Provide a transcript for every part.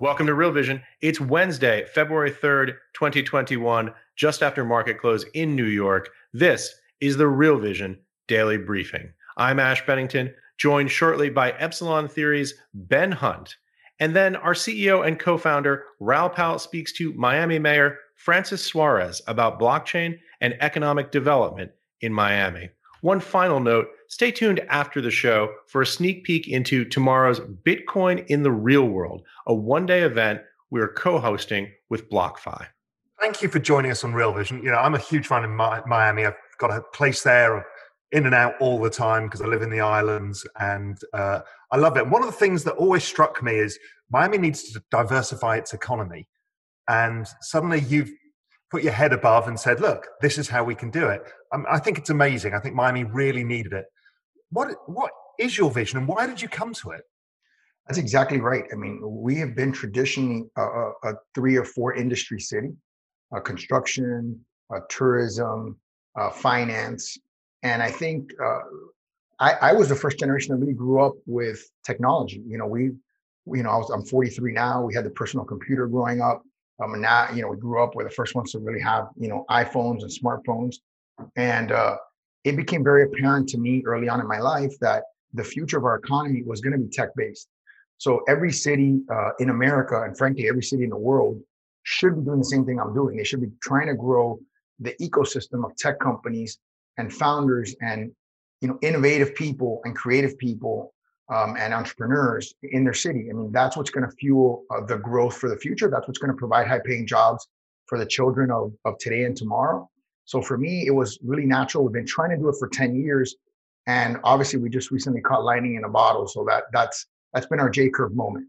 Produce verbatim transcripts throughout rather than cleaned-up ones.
Welcome to Real Vision. It's Wednesday, February third, twenty twenty-one, just after market close in New York. This is the Real Vision Daily Briefing. I'm Ash Bennington, joined shortly by Epsilon Theory's Ben Hunt. And then our C E O and co-founder, Raoul Pal, speaks to Miami Mayor Francis Suarez about blockchain and economic development in Miami. One final note, stay tuned after the show for a sneak peek into tomorrow's Bitcoin in the Real World, a one-day event we're co-hosting with BlockFi. Thank you for joining us on Real Vision. You know, I'm a huge fan of Mi- Miami. I've got a place there, in and out all the time because I live in the islands, and uh, I love it. One of the things that always struck me is Miami needs to diversify its economy, and suddenly you've put your head above and said, look, this is how we can do it. Um, I think it's amazing. I think Miami really needed it. What What is your vision, and why did you come to it? That's exactly right. I mean, we have been traditionally a, a, a three or four industry city, uh, construction, uh, tourism, uh, finance. And I think uh, I, I was the first generation that really grew up with technology. You know, we, you know, I was, I'm forty-three now. We had the personal computer growing up. Um, and now, you know, we grew up, we're the first ones to really have, you know, iPhones and smartphones. And uh, it became very apparent to me early on in my life that the future of our economy was going to be tech-based. So every city uh, in America, and frankly, every city in the world, should be doing the same thing I'm doing. They should be trying to grow the ecosystem of tech companies and founders and, you know, innovative people and creative people um, and entrepreneurs in their city. I mean, that's what's going to fuel uh, the growth for the future. That's what's going to provide high-paying jobs for the children of, of today and tomorrow. So for me, it was really natural. We've been trying to do it for ten years. And obviously, we just recently caught lightning in a bottle. So that that's that's been our J-curve moment.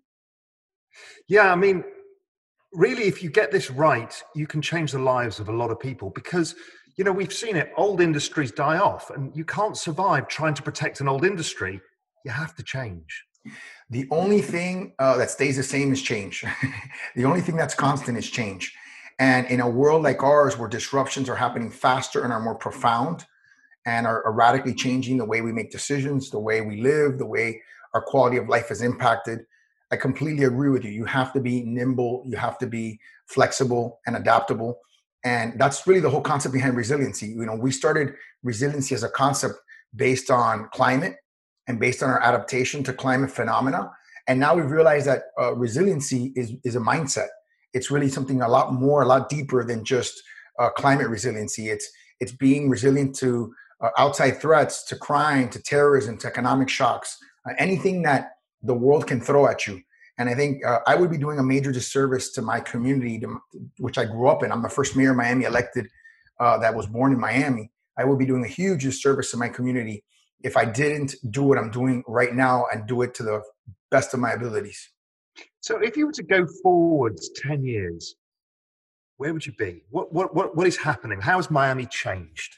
Yeah, I mean, really, if you get this right, you can change the lives of a lot of people because, you know, we've seen it. Old industries die off, and you can't survive trying to protect an old industry. You have to change. The only thing uh, that stays the same is change. The only thing that's constant is change. And in a world like ours, where disruptions are happening faster and are more profound and are, are radically changing the way we make decisions, the way we live, the way our quality of life is impacted, I completely agree with you. You have to be nimble. You have to be flexible and adaptable. And that's really the whole concept behind resiliency. You know, we started resiliency as a concept based on climate and based on our adaptation to climate phenomena. And now we've realized that uh, resiliency is, is a mindset. It's really something a lot more, a lot deeper than just uh, climate resiliency. It's it's being resilient to uh, outside threats, to crime, to terrorism, to economic shocks, uh, anything that the world can throw at you. And I think uh, I would be doing a major disservice to my community, to, which I grew up in. I'm the first mayor of Miami elected uh, that was born in Miami. I would be doing a huge disservice to my community if I didn't do what I'm doing right now and do it to the best of my abilities. So if you were to go forwards ten years, where would you be? What what what, what is happening? How has Miami changed?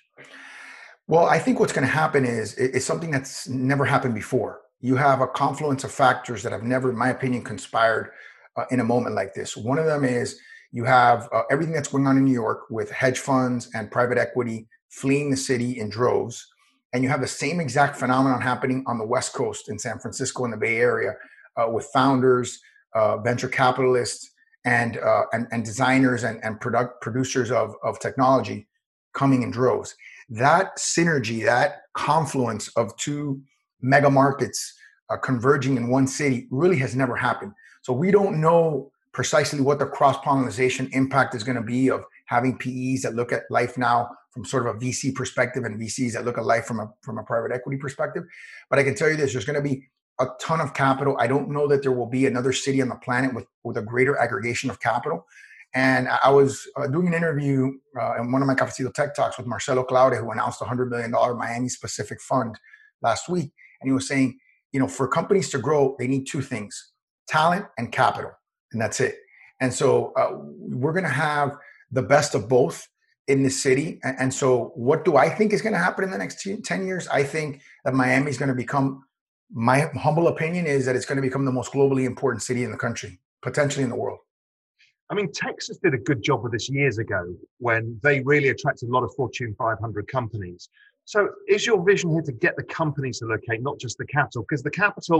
Well, I think what's going to happen is is something that's never happened before. You have a confluence of factors that have never, in my opinion, conspired uh, in a moment like this. One of them is you have uh, everything that's going on in New York with hedge funds and private equity fleeing the city in droves. And you have the same exact phenomenon happening on the West Coast in San Francisco and the Bay Area uh, with founders, uh, venture capitalists, and, uh, and and designers and, and product producers of, of technology coming in droves. That synergy, that confluence of two mega markets uh, converging in one city really has never happened. So we don't know precisely what the cross-pollination impact is going to be of having P Es that look at life now from sort of a V C perspective and V Cs that look at life from a from a private equity perspective. But I can tell you this, there's going to be a ton of capital. I don't know that there will be another city on the planet with, with a greater aggregation of capital. And I was uh, doing an interview uh, in one of my Cafecito Tech Talks with Marcelo Claure, who announced a one hundred million dollars Miami-specific fund last week. And he was saying, you know, for companies to grow, they need two things, talent and capital. And that's it. And so uh, we're going to have the best of both in the city. And, and so what do I think is going to happen in the next ten years? I think that Miami is going to become, my humble opinion is that it's going to become the most globally important city in the country, potentially in the world. I mean, Texas did a good job with this years ago when they really attracted a lot of Fortune five hundred companies. So is your vision here to get the companies to locate, not just the capital? Because the capital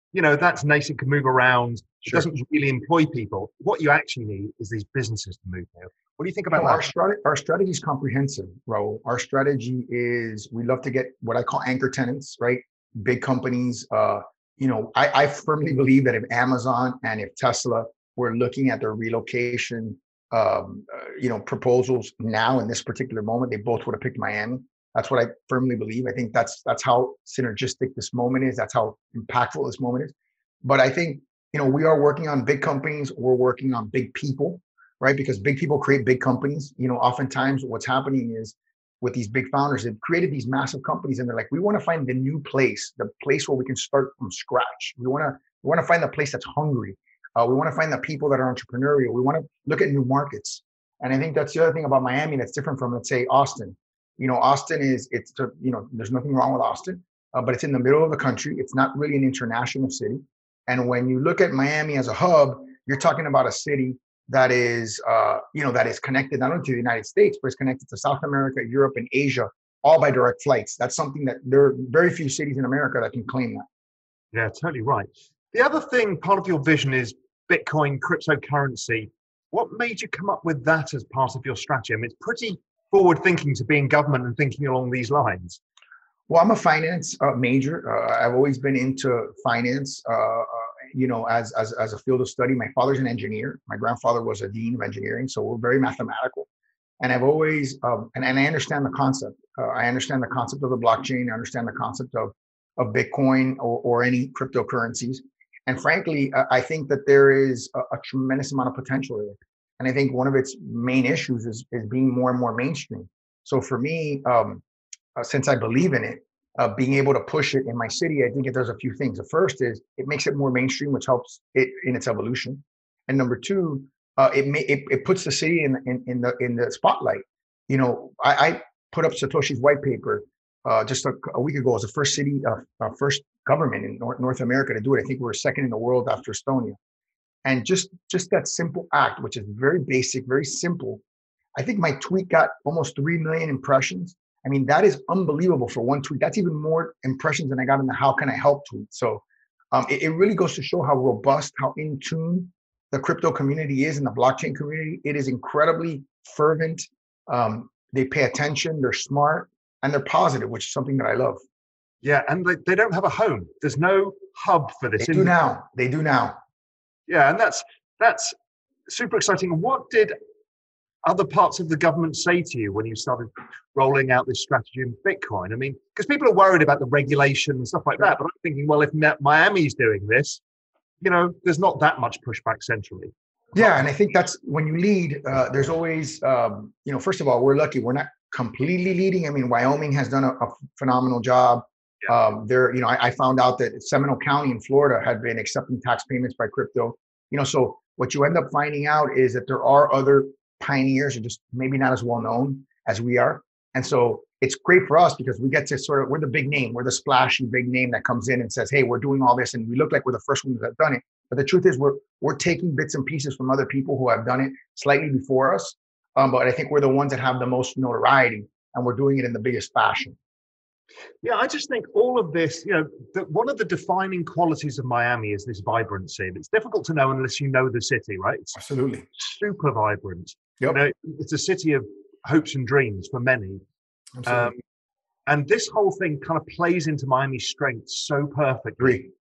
you know, that's nice. It can move around. It Sure. doesn't really employ people. What you actually need is these businesses to move here. What do you think about No, that? our strategy, our strategy is comprehensive, Raul. Our strategy is we love to get what I call anchor tenants, right? Big companies. Uh, you know, I, I firmly believe that if Amazon and if Tesla were looking at their relocation, um, uh, you know, proposals now in this particular moment, they both would have picked Miami. That's what I firmly believe. I think that's that's how synergistic this moment is. That's how impactful this moment is. But I think, you know, we are working on big companies. We're working on big people, right? Because big people create big companies. You know, oftentimes what's happening is with these big founders, they've created these massive companies and they're like, we want to find the new place, the place where we can start from scratch. We want to we want to find the place that's hungry. Uh, we want to find the people that are entrepreneurial. We want to look at new markets. And I think that's the other thing about Miami that's different from, let's say, Austin. You know, Austin is, it's, you know, there's nothing wrong with Austin, uh, but it's in the middle of the country. It's not really an international city. And when you look at Miami as a hub, you're talking about a city that is, uh, you know, that is connected not only to the United States, but it's connected to South America, Europe, and Asia, all by direct flights. That's something that there are very few cities in America that can claim that. Yeah, totally right. The other thing, part of your vision is Bitcoin, cryptocurrency. What made you come up with that as part of your strategy? I mean, it's pretty forward thinking to be in government and thinking along these lines. Well, I'm a finance uh, major. Uh, I've always been into finance, uh, uh, you know, as, as, as a field of study. My father's an engineer. My grandfather was a dean of engineering. So we're very mathematical. And I've always, um, and, and I understand the concept. Uh, I understand the concept of the blockchain. I understand the concept of, of Bitcoin or, or any cryptocurrencies. And frankly, uh, I think that there is a, a tremendous amount of potential there. And I think one of its main issues is, is being more and more mainstream. So for me, um, uh, since I believe in it, uh, being able to push it in my city, I think it does a few things. The first is it makes it more mainstream, which helps it in its evolution. And number two, uh, it, may, it it puts the city in, in in the in the spotlight. You know, I, I put up Satoshi's white paper uh, just a, a week ago as the first city, uh, uh, first government in North, North America to do it. I think we were second in the world after Estonia. And just just that simple act, which is very basic, very simple. I think my tweet got almost three million impressions. I mean, that is unbelievable for one tweet. That's even more impressions than I got in the "How can I help" tweet. So um, it, it really goes to show how robust, how in tune the crypto community is and the blockchain community. It is incredibly fervent. Um, they pay attention, they're smart, and they're positive, which is something that I love. Yeah, and they, they don't have a home. There's no hub for this. They do now. They do now. Yeah, and that's that's super exciting. What did other parts of the government say to you when you started rolling out this strategy in Bitcoin? I mean, because people are worried about the regulation and stuff like that, but I'm thinking, well, if Miami's doing this, you know, there's not that much pushback centrally. Yeah, and I think that's when you lead, uh, there's always, um, you know, first of all, we're lucky. We're not completely leading. I mean, Wyoming has done a, a phenomenal job. Yeah. Um, there, you know, I, I found out that Seminole County in Florida had been accepting tax payments by crypto. You know, so what you end up finding out is that there are other pioneers who just maybe not as well known as we are. And so it's great for us because we get to sort of, we're the big name, we're the splashy big name that comes in and says, hey, we're doing all this. And we look like we're the first ones that have done it. But the truth is we're we're taking bits and pieces from other people who have done it slightly before us. Um, but I think we're the ones that have the most notoriety and we're doing it in the biggest fashion. Yeah, I just think all of this, you know, the, one of the defining qualities of Miami is this vibrancy. And it's difficult to know unless you know the city, right? It's absolutely super vibrant. Yep. You know, it's a city of hopes and dreams for many. Um, and this whole thing kind of plays into Miami's strengths so perfectly. Agree.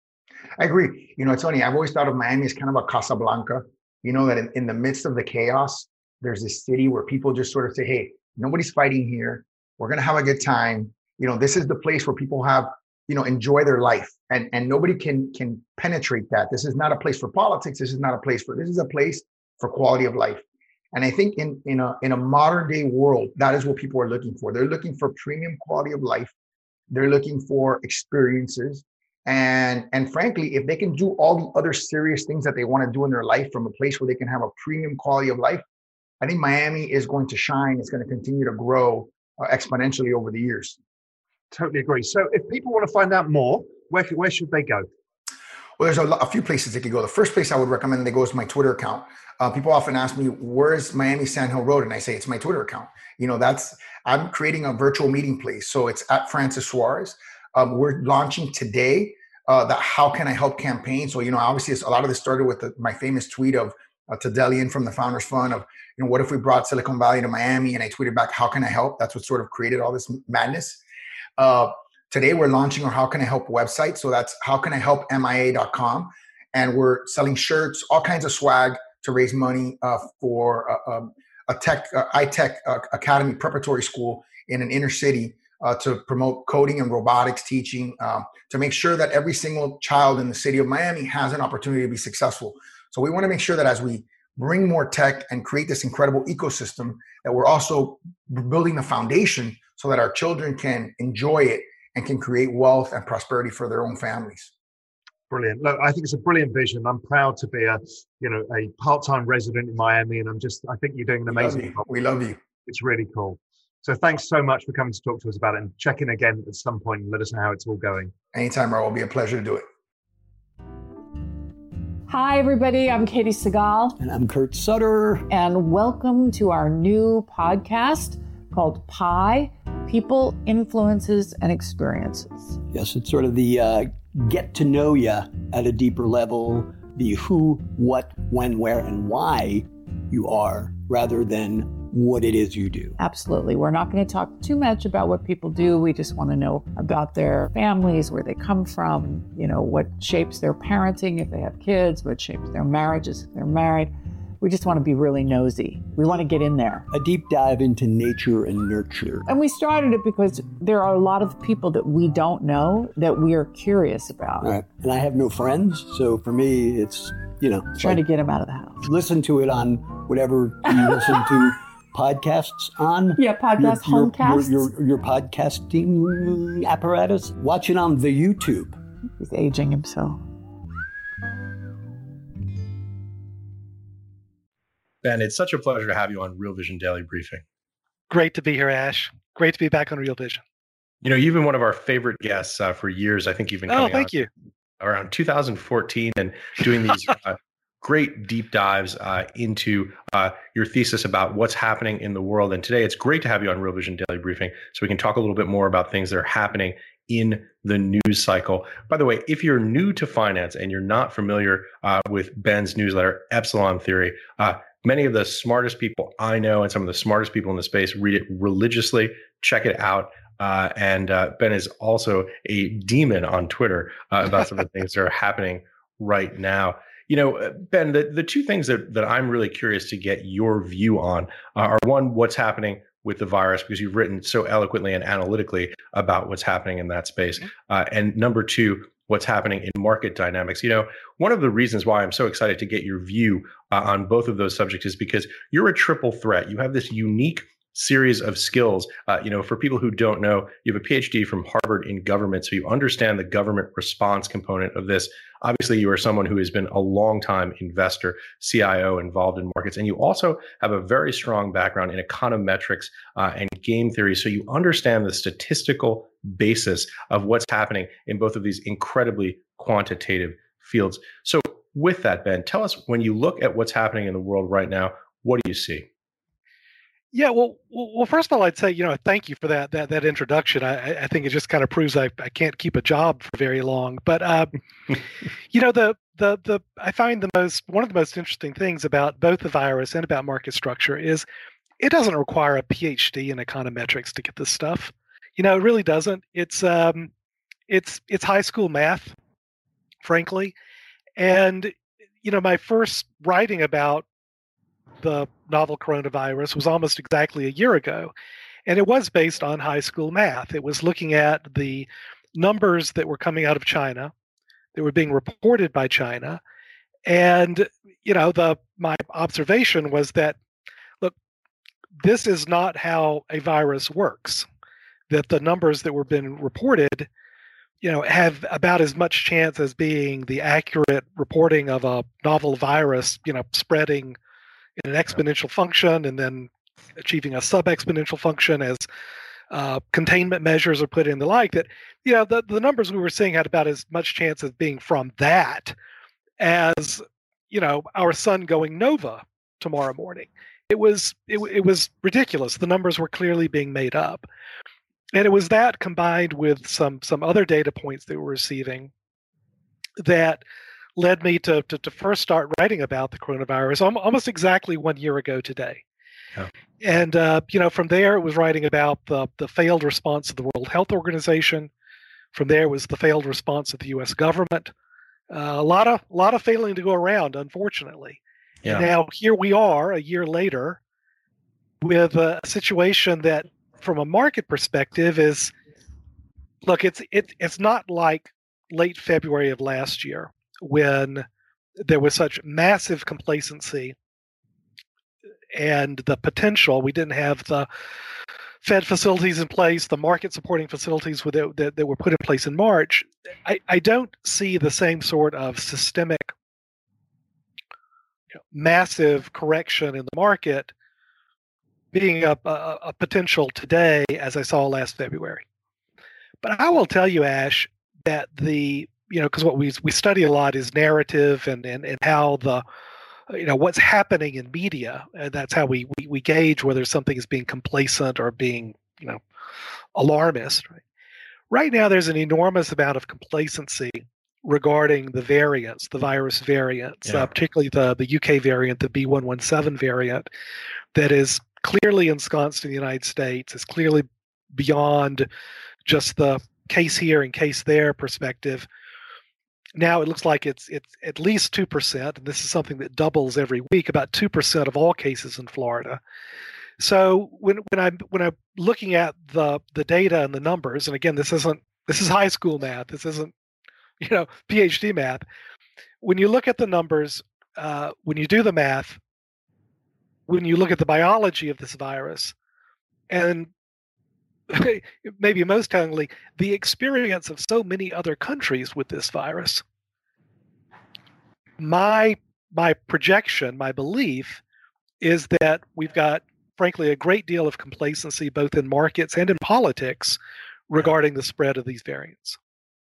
I agree. You know, it's funny. I've always thought of Miami as kind of a Casablanca, you know, that in, in the midst of the chaos, there's this city where people just sort of say, hey, nobody's fighting here. We're going to have a good time. You know, this is the place where people have, you know, enjoy their life and, and nobody can, can penetrate that. This is not a place for politics. This is not a place for, this is a place for quality of life. And I think in, in a, in a modern day world, that is what people are looking for. They're looking for premium quality of life. They're looking for experiences. And, and frankly, if they can do all the other serious things that they want to do in their life from a place where they can have a premium quality of life, I think Miami is going to shine. It's going to continue to grow uh, exponentially over the years. Totally agree. So if people want to find out more, where, where should they go? Well, there's a, a few places they could go. The first place I would recommend they go is my Twitter account. Uh, people often ask me, where's Miami Sand Hill Road? And I say, it's my Twitter account. You know, that's, I'm creating a virtual meeting place. So it's at Francis Suarez. Um, we're launching today uh, the How Can I Help campaign. So, you know, obviously it's, a lot of this started with the, my famous tweet of uh, to Delian from the Founders Fund of, you know, what if we brought Silicon Valley to Miami? And I tweeted back, how can I help? That's what sort of created all this madness. Uh, today we're launching our How Can I Help website. So that's how can I help M I A dot com. And we're selling shirts, all kinds of swag to raise money uh, for uh, um, a tech, uh, iTech uh, academy preparatory school in an inner city uh, to promote coding and robotics teaching, um, to make sure that every single child in the city of Miami has an opportunity to be successful. So we want to make sure that as we bring more tech and create this incredible ecosystem, that we're also building the foundation so that our children can enjoy it and can create wealth and prosperity for their own families. Brilliant. Look, I think it's a brilliant vision. I'm proud to be a, you know, a part-time resident in Miami, and I'm just, I think you're doing an amazing job. We love you. It's really cool. So thanks so much for coming to talk to us about it, and check in again at some point and let us know how it's all going. Anytime, Raul. It'll be a pleasure to do it. Hi, everybody. I'm Katie Segal. And I'm Kurt Sutter. And welcome to our new podcast called Pi, People, Influences, and Experiences. Yes, it's sort of the uh, get to know you at a deeper level, the who, what, when, where, and why you are, rather than what it is you do. Absolutely. We're not going to talk too much about what people do. We just want to know about their families, where they come from, you know, what shapes their parenting if they have kids, what shapes their marriages if they're married. We just want to be really nosy. We want to get in there. A deep dive into nature and nurture. And we started it because there are a lot of people that we don't know that we are curious about. All right. And I have no friends, so for me, it's, you know. Trying like, to get them out of the house. Listen to it on whatever you listen to podcasts on. Yeah, podcast, your, homecasts. Your, your, your podcasting apparatus. Watch it on the YouTube. He's aging himself. Ben, it's such a pleasure to have you on Real Vision Daily Briefing. Great to be here, Ash. Great to be back on Real Vision. You know, you've been one of our favorite guests uh, for years. I think you've been coming oh, thank on you. around two thousand fourteen and doing these uh, great deep dives uh, into uh, your thesis about what's happening in the world. And today it's great to have you on Real Vision Daily Briefing so we can talk a little bit more about things that are happening in the news cycle. By the way, if you're new to finance and you're not familiar uh, with Ben's newsletter, Epsilon Theory, uh, many of the smartest people I know and some of the smartest people in the space read it religiously. Check it out. Uh, and uh, Ben is also a demon on Twitter uh, about some of the things that are happening right now. You know, Ben, the, the two things that, that I'm really curious to get your view on uh, are one, what's happening with the virus, because you've written so eloquently and analytically about what's happening in that space. Uh, and number two, what's happening in market dynamics. You know, one of the reasons why I'm so excited to get your view uh, on both of those subjects is because you're a triple threat. You have this unique series of skills. Uh, you know, for people who don't know, you have a P H D from Harvard in government, so you understand the government response component of this. Obviously, you are someone who has been a long-time investor, C I O involved in markets, and you also have a very strong background in econometrics uh, and game theory, so you understand the statistical basis of what's happening in both of these incredibly quantitative fields. So with that, Ben, tell us, when you look at what's happening in the world right now, what do you see? Yeah, well, well, first of all, I'd say, you know, thank you for that that that introduction. I, I think it just kind of proves I, I can't keep a job for very long. But uh, you know, the the the I find the most one of the most interesting things about both the virus and about market structure is it doesn't require a P H D in econometrics to get this stuff. You know, it really doesn't. It's um, it's it's high school math, frankly. And you know, my first writing about the novel coronavirus was almost exactly a year ago. And it was based on high school math. It was looking at the numbers that were coming out of China, that were being reported by China. And, you know, the my observation was that, look, this is not how a virus works. That the numbers that were being reported, you know, have about as much chance as being the accurate reporting of a novel virus, you know, spreading in an exponential function and then achieving a sub-exponential function as uh, containment measures are put in, the like, that, you know, the, the numbers we were seeing had about as much chance of being from that as, you know, our sun going nova tomorrow morning. It was, it, it was ridiculous. The numbers were clearly being made up. And it was that combined with some some other data points that we were receiving that led me to, to, to first start writing about the coronavirus almost exactly one year ago today. Yeah. And, uh, you know, from there, it was writing about the, the failed response of the World Health Organization. From there was the failed response of the U S government. Uh, a lot of a lot of failing to go around, unfortunately. Yeah. And now here we are a year later with a situation that, from a market perspective, is look, it's it, it's not like late February of last year when there was such massive complacency and the potential. We didn't have the Fed facilities in place, the market supporting facilities that, that, that were put in place in March. I, I don't see the same sort of systemic, you know, massive correction in the market being a, a, a potential today as I saw last February. But I will tell you, Ash, that the, you know, because what we we study a lot is narrative and, and, and how the, you know, what's happening in media. And that's how we, we, we gauge whether something is being complacent or being, you know, alarmist. Right? Right now, there's an enormous amount of complacency regarding the variants, the virus variants, yeah. uh, particularly the, the U K variant, the B one one seven variant, that is clearly ensconced in the United States, is clearly beyond just the case here and case there perspective. Now it looks like it's it's at least two percent, and this is something that doubles every week, about two percent of all cases in Florida. So when when I'm when I'm looking at the the data and the numbers, and again, this isn't this is high school math, this isn't, you know, PhD math. When you look at the numbers, uh, when you do the math, when you look at the biology of this virus, and maybe most tellingly, the experience of so many other countries with this virus, my my projection, my belief is that we've got, frankly, a great deal of complacency both in markets and in politics regarding the spread of these variants.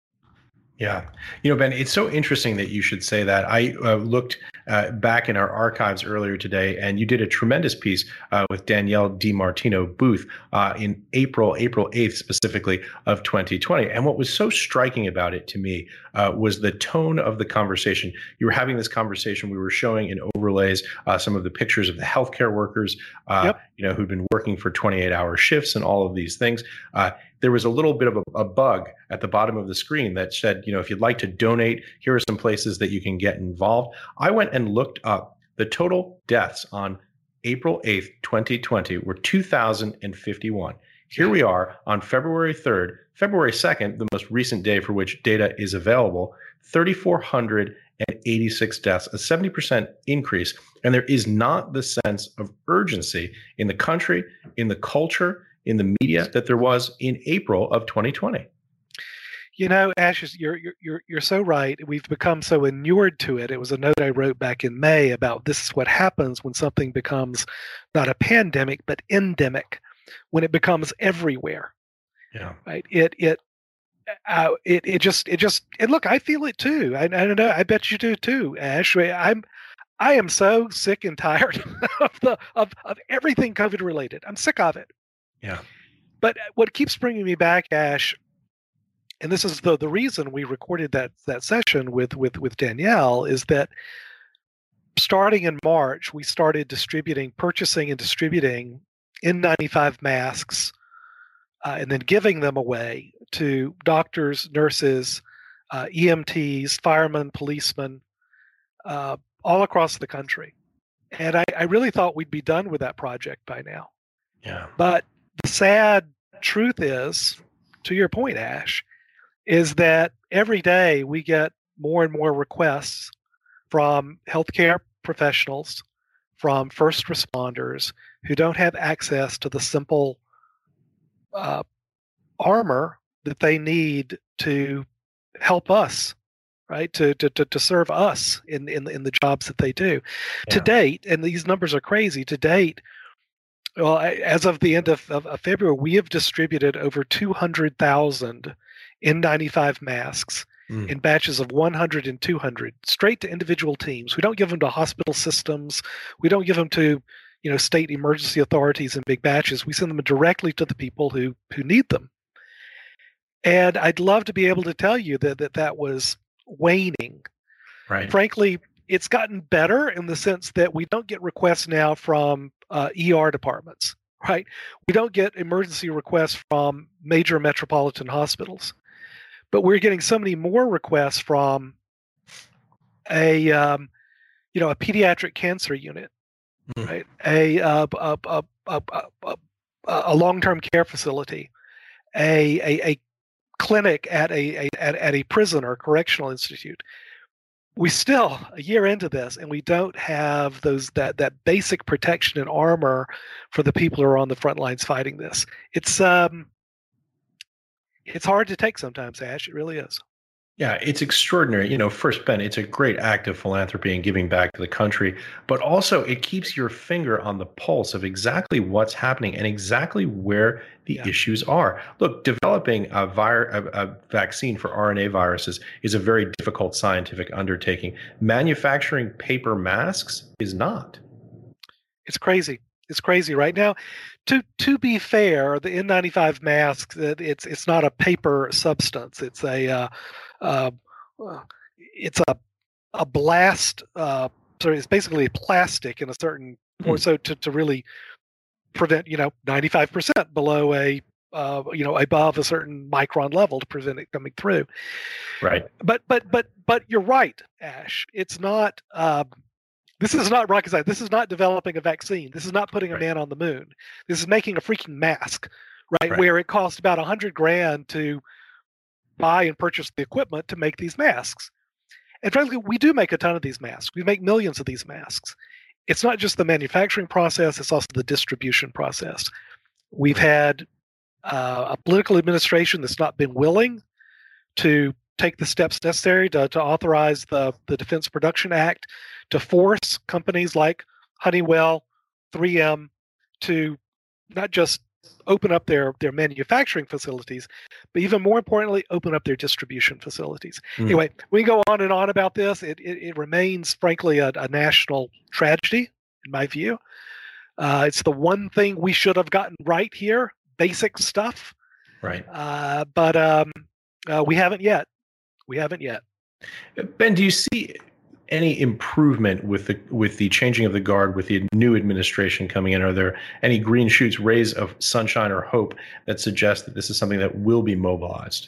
Yeah. You know, Ben, it's so interesting that you should say that. I uh, looked uh, back in our archives earlier today, and you did a tremendous piece uh, with Danielle DiMartino Booth uh, in April, April eighth specifically of twenty twenty. And what was so striking about it to me uh, was the tone of the conversation. You were having this conversation. We were showing in overlays uh, some of the pictures of the healthcare workers, uh, yep. you know, who'd been working for twenty-eight hour shifts and all of these things. Uh, there was a little bit of a, a bug at the bottom of the screen that said, you know, if you'd like to donate, here are some places that you can get involved. I went and looked up the total deaths on April eighth, twenty twenty were two thousand fifty-one. Here we are on February third, February second, the most recent day for which data is available, three thousand four hundred eighty-six deaths, a seventy percent increase. And there is not the sense of urgency in the country, in the culture, in the media that there was in April of twenty twenty. You know, Ash, you're you're you're so right. We've become so inured to it. It was a note I wrote back in May about this is what happens when something becomes not a pandemic but endemic, when it becomes everywhere. Yeah. Right. It it uh, it it just it just and look, I feel it too. I, I don't know. I bet you do too, Ash. I'm I am so sick and tired of the of of everything COVID related. I'm sick of it. Yeah. But what keeps bringing me back, Ash, and this is the the reason we recorded that that session with with with Danielle, is that starting in March, we started distributing, purchasing and distributing N ninety-five masks, uh, and then giving them away to doctors, nurses, uh, E M Ts, firemen, policemen, uh, all across the country. And I, I really thought we'd be done with that project by now. Yeah. But the sad truth is, to your point, Ash, is that every day we get more and more requests from healthcare professionals, from first responders who don't have access to the simple uh, armor that they need to help us, right? To to to, to serve us in, in in the jobs that they do. Yeah. To date, and these numbers are crazy. To date, well, as of the end of, of, of February, we have distributed over two hundred thousand N ninety-five masks mm. in batches of one hundred and two hundred, straight to individual teams. We don't give them to hospital systems. We don't give them to, you know, state emergency authorities in big batches. We send them directly to the people who who need them. And I'd love to be able to tell you that that, that was waning. Right. Frankly, it's gotten better in the sense that we don't get requests now from uh, E R departments, right? We don't get emergency requests from major metropolitan hospitals, but we're getting so many more requests from a, um, you know, a pediatric cancer unit, mm. right? A uh, a a a, a, a long-term care facility, a a, a clinic at a, a at, at a prison or correctional institute. We still a year into this, and we don't have those that that basic protection and armor for the people who are on the front lines fighting this. It's um, it's hard to take sometimes, Ash. It really is. Yeah, it's extraordinary. You know, first, Ben, it's a great act of philanthropy and giving back to the country, but also it keeps your finger on the pulse of exactly what's happening and exactly where the yeah. issues are. Look, developing a, vir- a, a vaccine for R N A viruses is a very difficult scientific undertaking. Manufacturing paper masks is not. It's crazy. It's crazy right now. To to be fair, the N ninety-five mask, it's it's not a paper substance. It's a uh, uh, it's a a blast. Uh, sorry, it's basically plastic in a certain, mm. or so to, to really prevent, you know, ninety-five percent below a uh, you know above a certain micron level to prevent it coming through. Right. But but but but you're right, Ash. It's not. Um, This is not rocket science. This is not developing a vaccine. This is not putting a right. man on the moon. This is making a freaking mask, right? right. Where it cost about a hundred grand to buy and purchase the equipment to make these masks. And frankly, we do make a ton of these masks. We make millions of these masks. It's not just the manufacturing process, it's also the distribution process. We've had uh, a political administration that's not been willing to take the steps necessary to, to authorize the, the Defense Production Act to force companies like Honeywell, three M to not just open up their, their manufacturing facilities, but even more importantly, open up their distribution facilities. Mm. Anyway, we can go on and on about this. It it, it remains, frankly, a, a national tragedy, in my view. Uh, it's the one thing we should have gotten right here, basic stuff. Right. Uh, but um, uh, we haven't yet. We haven't yet. Ben, do you see any improvement with the with the changing of the guard, with the new administration coming in? Are there any green shoots, rays of sunshine or hope that suggest that this is something that will be mobilized?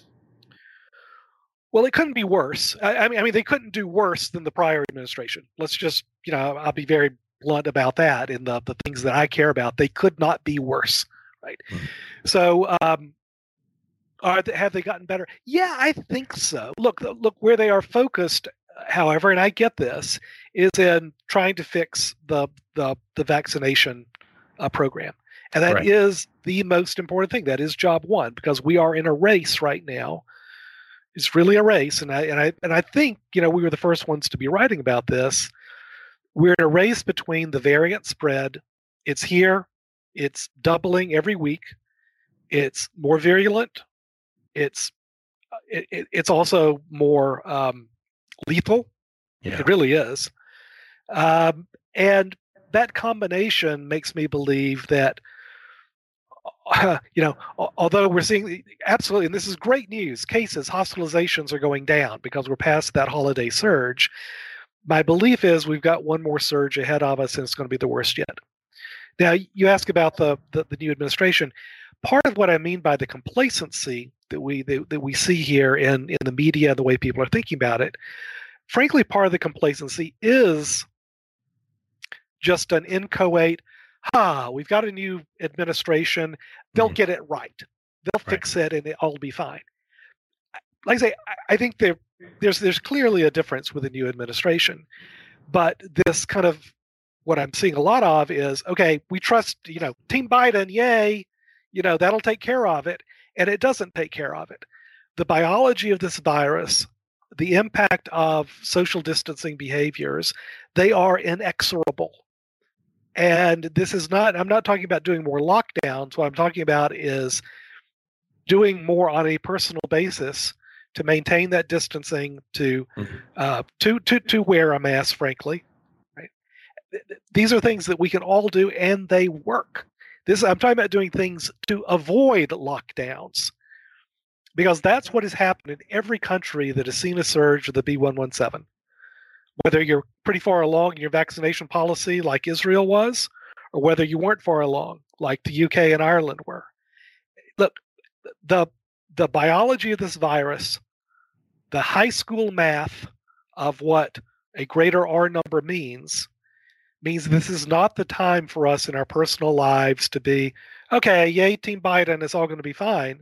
Well, it couldn't be worse. I, I mean, I mean, they couldn't do worse than the prior administration. Let's just, you know, I'll be very blunt about that. In the the things that I care about, they could not be worse, right? Mm-hmm. So. Um, Are they, have they gotten better? Yeah, I think so. Look, look where they are focused, however, and I get this, is in trying to fix the the, the vaccination uh, program. And that right. is the most important thing. That is job one, because we are in a race right now. It's really a race. And I, and I, and I think, you know, we were the first ones to be writing about this. We're in a race between the variant spread. It's here. It's doubling every week. It's more virulent. It's it, it, it's also more um, lethal. Yeah. It really is. Um, and that combination makes me believe that, uh, you know, although we're seeing absolutely, and this is great news, cases, hospitalizations are going down because we're past that holiday surge. My belief is we've got one more surge ahead of us, and it's going to be the worst yet. Now, you ask about the, the, the new administration. Part of what I mean by the complacency that we that, that we see here in, in the media, the way people are thinking about it, frankly, part of the complacency is just an inchoate, ha, we've got a new administration, they'll mm. get it right. They'll right. fix it and it'll be fine. Like I say, I, I think there, there's there's clearly a difference with the new administration. But this kind of, what I'm seeing a lot of is, okay, we trust, you know, Team Biden, yay, you know, that'll take care of it. And it doesn't take care of it. The biology of this virus, the impact of social distancing behaviors, they are inexorable. And this is not, I'm not talking about doing more lockdowns. What I'm talking about is doing more on a personal basis to maintain that distancing, to mm-hmm. uh, to to to wear a mask, frankly. Right? These are things that we can all do, and they work. This I'm talking about doing things to avoid lockdowns. because that's what has happened in every country that has seen a surge of the B one one seven. Whether you're pretty far along in your vaccination policy like Israel was, or whether you weren't far along like the U K and Ireland were. Look, the, the biology of this virus, the high school math of what a greater R number means, means this is not the time for us in our personal lives to be, okay, yay, Team Biden, it's all going to be fine.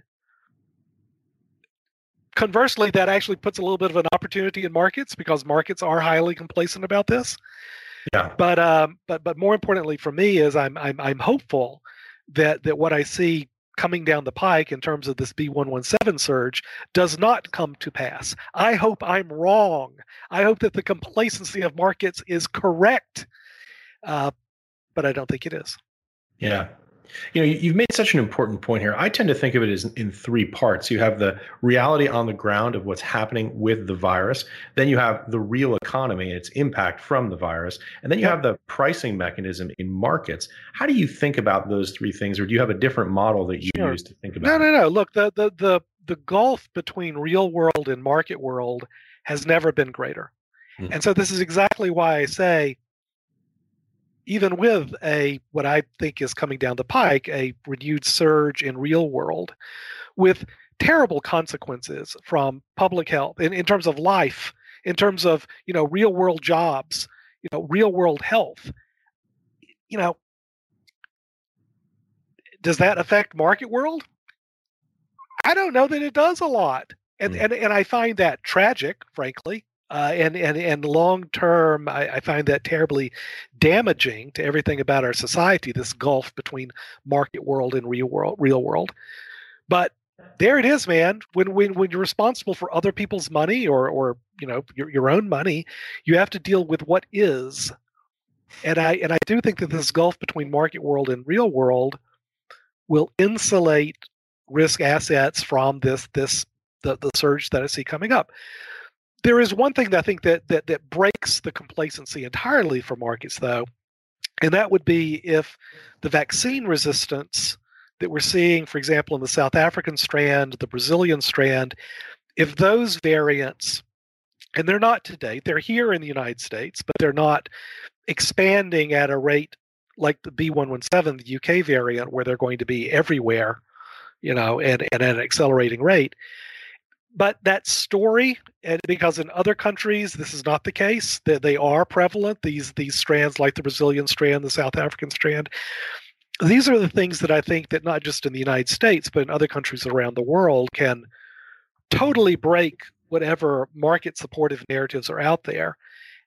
Conversely, that actually puts a little bit of an opportunity in markets because markets are highly complacent about this. Yeah. But um, but but more importantly for me is I'm I'm I'm hopeful that that what I see coming down the pike in terms of this B one one seven surge does not come to pass. I hope I'm wrong. I hope that the complacency of markets is correct, uh, but I don't think it is. Yeah. You know, you've made such an important point here. I tend to think of it as in three parts. You have the reality on the ground of what's happening with the virus. Then you have the real economy and its impact from the virus. And then you have the pricing mechanism in markets. How do you think about those three things? Or do you have a different model that you Sure. use to think about No, it? no, no. Look, the, the, the, the gulf between real world and market world has never been greater. Mhm. And so this is exactly why I say, even with a what I think is coming down the pike, a renewed surge in real world with terrible consequences from public health in, in terms of life, in terms of, you know, real world jobs, you know, real world health, you know, does that affect market world? I don't know that it does a lot. And, Mm. and, and I find that tragic, frankly. Uh, and and and long term, I, I find that terribly damaging to everything about our society. This gulf between market world and real world, real world. But there it is, man. When when when you're responsible for other people's money or or you know your your own money, you have to deal with what is. And I and I do think that this gulf between market world and real world will insulate risk assets from this this the, the surge that I see coming up. There is one thing that I think that, that that breaks the complacency entirely for markets, though, and that would be if the vaccine resistance that we're seeing, for example, in the South African strand, the Brazilian strand, if those variants, and they're not today, they're here in the United States, but they're not expanding at a rate like the B one one seven, the U K variant, where they're going to be everywhere, you know, and, and at an accelerating rate. But that story, and because in other countries this is not the case, that they are prevalent, these these strands like the Brazilian strand, the South African strand, these are the things that I think that not just in the United States, but in other countries around the world can totally break whatever market supportive narratives are out there.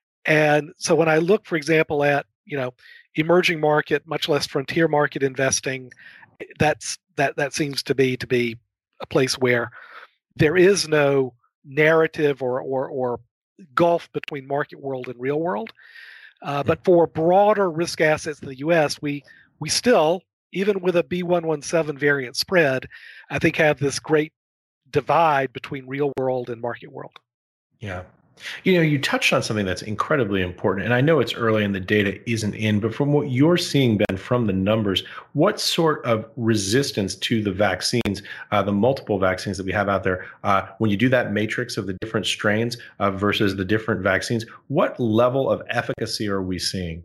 And so when I look, for example, at, you know, emerging market, much less frontier market investing, that's that that seems to be to be a place where there is no narrative or, or, or gulf between market world and real world. Uh, but for broader risk assets in the U S, we we still, even with a B one one seven variant spread, I think have this great divide between real world and market world. Yeah. You know, you touched on something that's incredibly important, and I know it's early and the data isn't in, but from what you're seeing, Ben, from the numbers, what sort of resistance to the vaccines, uh, the multiple vaccines that we have out there, uh, when you do that matrix of the different strains uh, versus the different vaccines, what level of efficacy are we seeing?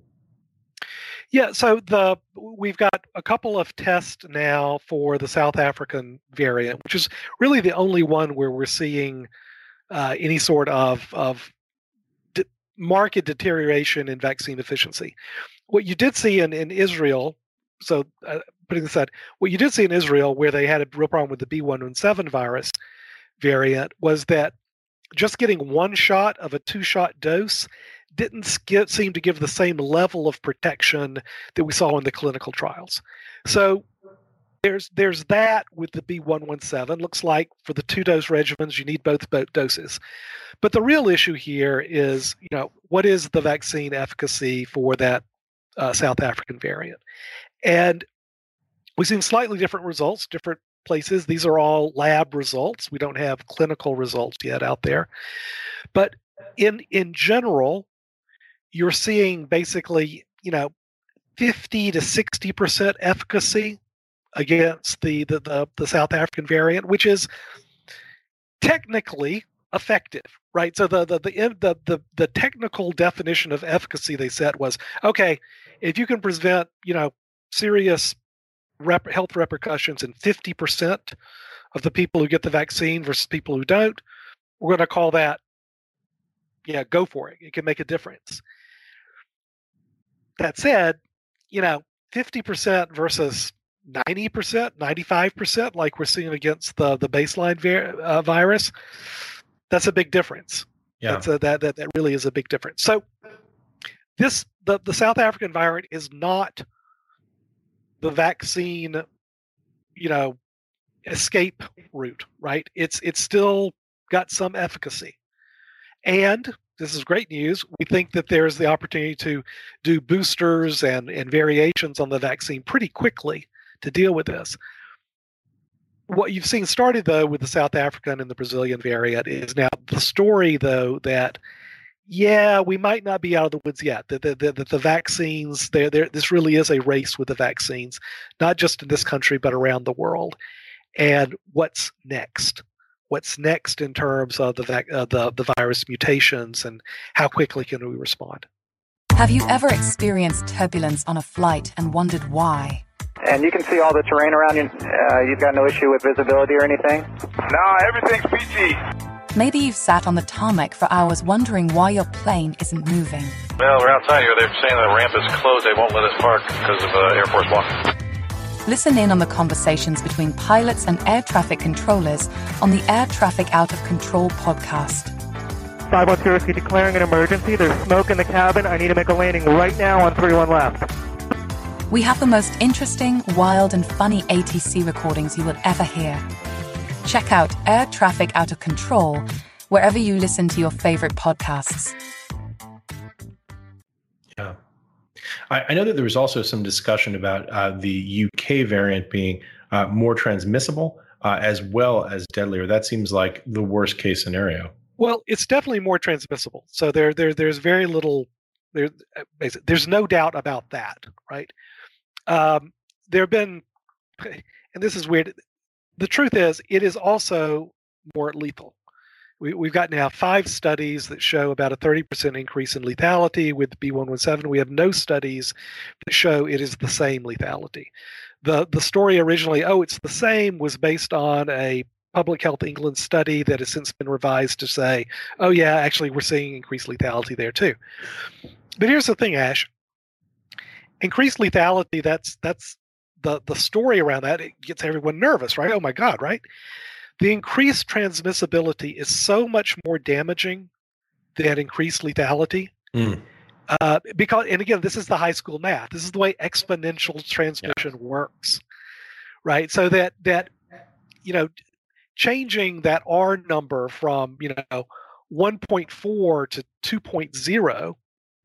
Yeah, so the we've got a couple of tests now for the South African variant, which is really the only one where we're seeing Uh, any sort of, of de- market deterioration in vaccine efficiency. What you did see in, in Israel, so uh, putting this aside, what you did see in Israel where they had a real problem with the B one one seven virus variant was that just getting one shot of a two-shot dose didn't get, seem to give the same level of protection that we saw in the clinical trials. So There's there's that with the B one one seven. Looks like for the two-dose regimens, you need both, both doses. But the real issue here is, you know, what is the vaccine efficacy for that uh, South African variant? And we've seen slightly different results, different places. These are all lab results. We don't have clinical results yet out there. But in in general, you're seeing basically, you know, fifty to sixty percent efficacy against the, the the the South African variant, which is technically effective, right? So the the the the the, the technical definition of efficacy they set was, okay, if you can prevent, you know, serious rep- health repercussions in fifty percent of the people who get the vaccine versus people who don't, we're going to call that, yeah, go for it. It can make a difference. That said, you know, fifty percent versus ninety percent, ninety-five percent, like we're seeing against the, the baseline vi- uh, virus, that's a big difference. Yeah. That's a, that, that that really is a big difference. So this the, the South African variant is not the vaccine, you know, escape route, right? It's it's still got some efficacy. And this is great news. We think that there's the opportunity to do boosters and, and variations on the vaccine pretty quickly to deal with this. What you've seen started, though, with the South African and the Brazilian variant is now the story, though, that, yeah, we might not be out of the woods yet. That the, the, the, the vaccines, they're, they're, this really is a race with the vaccines, not just in this country, but around the world. And what's next? What's next in terms of the, vac- uh, the the virus mutations and how quickly can we respond? Have you ever experienced turbulence on a flight and wondered why? And you can see all the terrain around you. Uh, you've got no issue with visibility or anything? No, everything's peachy. Maybe you've sat on the tarmac for hours wondering why your plane isn't moving. Well, we're outside here. They're saying the ramp is closed. They won't let us park because of uh, Air Force One. Listen in on the conversations between pilots and air traffic controllers on the Air Traffic Out of Control podcast. five one zero, declaring an emergency. There's smoke in the cabin. I need to make a landing right now on three one left. We have the most interesting, wild, and funny A T C recordings you will ever hear. Check out Air Traffic Out of Control wherever you listen to your favorite podcasts. Yeah. I, I know that there was also some discussion about uh, the U K variant being uh, more transmissible uh, as well as deadlier. That seems like the worst case scenario. Well, it's definitely more transmissible. So there, there, there's very little. There, there's no doubt about that, right? Um, there have been, and this is weird. The truth is, it is also more lethal. We, we've got now five studies that show about a thirty percent increase in lethality with B one one seven. We have no studies that show it is the same lethality. The the story originally, oh, it's the same, was based on a Public Health England study that has since been revised to say, oh yeah, actually we're seeing increased lethality there too. But here's the thing, Ash. Increased lethality, that's that's the, the story around that. It gets everyone nervous, right? Oh my God, right? The increased transmissibility is so much more damaging than increased lethality. Mm. Uh, because, and again, this is the high school math. This is the way exponential transmission yeah. works, right? So that that you know, changing that R number from you know one point four to two point oh,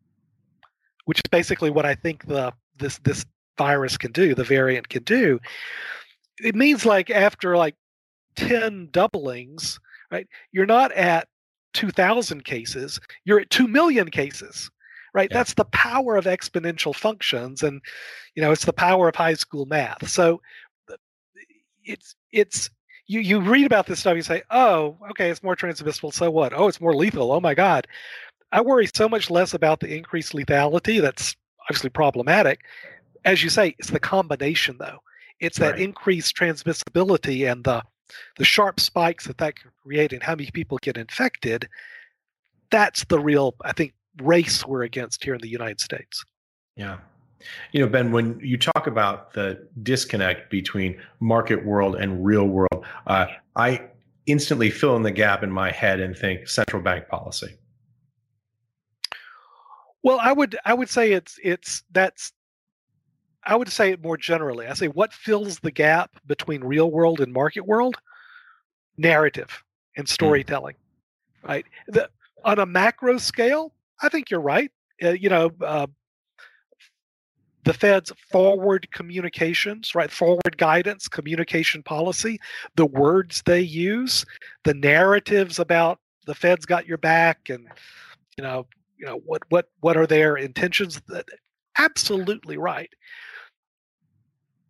which is basically what I think the this this virus can do, the variant can do. It means like after like ten doublings, right? You're not at two thousand cases, you're at two million cases, right? Yeah. That's the power of exponential functions. And, you know, it's the power of high school math. So it's, it's, you, you read about this stuff, you say, oh, okay, it's more transmissible. So what? Oh, it's more lethal. Oh my God. I worry so much less about the increased lethality. That's obviously problematic. As you say, it's the combination though. It's that right. increased transmissibility and the the sharp spikes that that can create and how many people get infected. That's the real, I think, race we're against here in the United States. Yeah. You know, Ben, when you talk about the disconnect between market world and real world, uh, I instantly fill in the gap in my head and think central bank policy. Well, I would I would say it's it's that's I would say it more generally. I say what fills the gap between real world and market world? Narrative and storytelling, mm. right? The, on a macro scale, I think you're right. Uh, you know, uh, the Fed's forward communications, right? Forward guidance, communication policy, the words they use, the narratives about the Fed's got your back, and you know, you know what what what are their intentions? Absolutely right.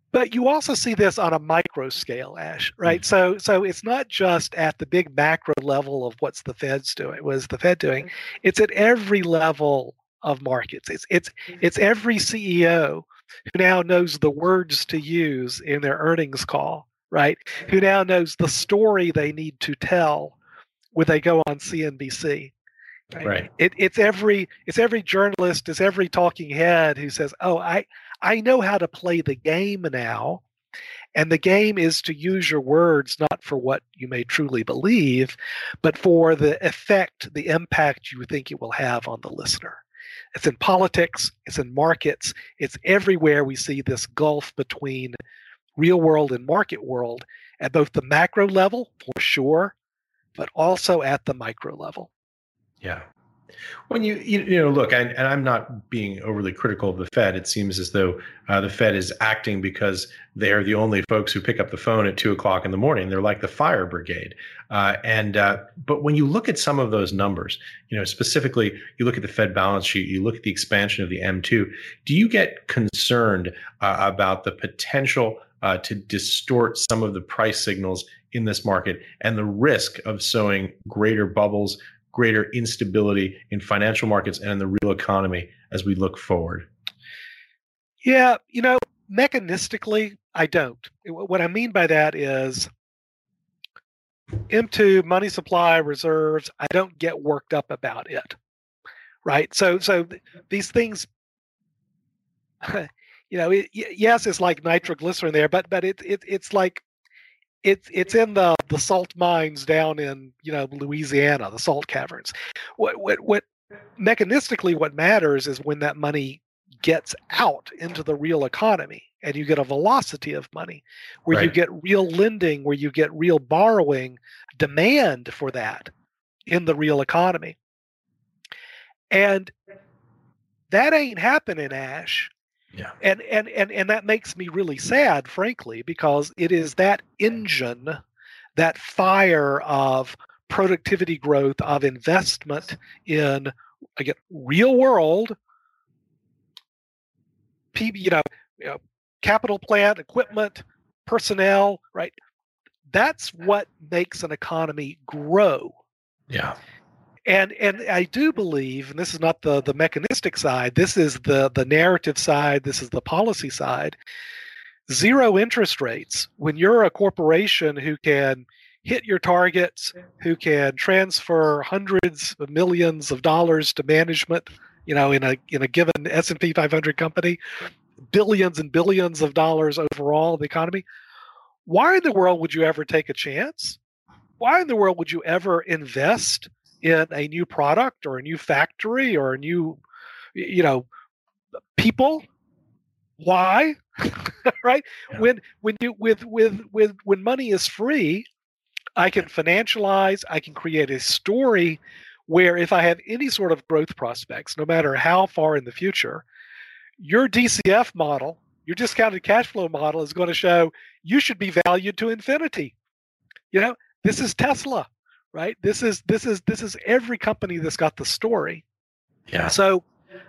But you also see this on a micro scale, Ash, right? Mm-hmm. So so it's not just at the big macro level of what's the Fed's doing, what is the Fed doing? It's at every level of markets. It's it's it's every C E O who now knows the words to use in their earnings call, right? Who now knows the story they need to tell when they go on C N B C. Right. right. It, it's every it's every journalist, it's every talking head who says, "Oh, I I know how to play the game now, and the game is to use your words not for what you may truly believe, but for the effect, the impact you think it will have on the listener." It's in politics, it's in markets, it's everywhere. We see this gulf between real world and market world at both the macro level, for sure, but also at the micro level. Yeah. When you, you, you know, look, and, and I'm not being overly critical of the Fed. It seems as though uh, the Fed is acting because they're the only folks who pick up the phone at two o'clock in the morning. They're like the fire brigade. Uh, and uh, but when you look at some of those numbers, you know, specifically, you look at the Fed balance sheet, you look at the expansion of the M two. Do you get concerned uh, about the potential uh, to distort some of the price signals in this market and the risk of sowing greater bubbles, greater instability in financial markets and in the real economy as we look forward? Yeah, you know, mechanistically, I don't. What I mean by that is M two, money supply, reserves, I don't get worked up about it, right? So so these things, you know, it, yes, it's like nitroglycerin there, but but it, it it's like, It's it's in the, the salt mines down in, you know, Louisiana, the salt caverns. What what what mechanistically what matters is when that money gets out into the real economy and you get a velocity of money, where right. you get real lending, where you get real borrowing, demand for that in the real economy. And that ain't happening, Ash. Yeah. And, and and and that makes me really sad, frankly, because it is that engine, that fire of productivity growth, of investment in, again, real world, you know, you know, capital plant, equipment, personnel, right? That's what makes an economy grow. Yeah. And and I do believe, and this is not the, the mechanistic side, this is the, the narrative side, this is the policy side, zero interest rates, when you're a corporation who can hit your targets, who can transfer hundreds of millions of dollars to management, you know, in a in a given S and P five hundred company, billions and billions of dollars overall in the economy, why in the world would you ever take a chance? Why in the world would you ever invest in a new product or a new factory or a new, you know, people? Why? Right? Yeah. When when you with with with when money is free, I can financialize, I can create a story where if I have any sort of growth prospects, no matter how far in the future, your D C F model, your discounted cash flow model, is going to show you should be valued to infinity. You know, this is Tesla. Right. This is this is this is every company that's got the story. Yeah. So